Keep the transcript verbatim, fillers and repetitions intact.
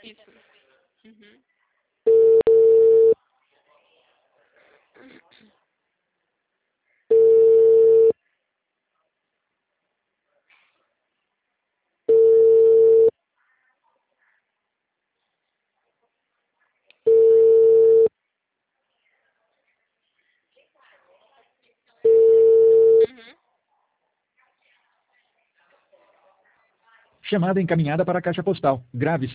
Isso. Uhum. Uhum. Chamada encaminhada para a caixa postal. Grave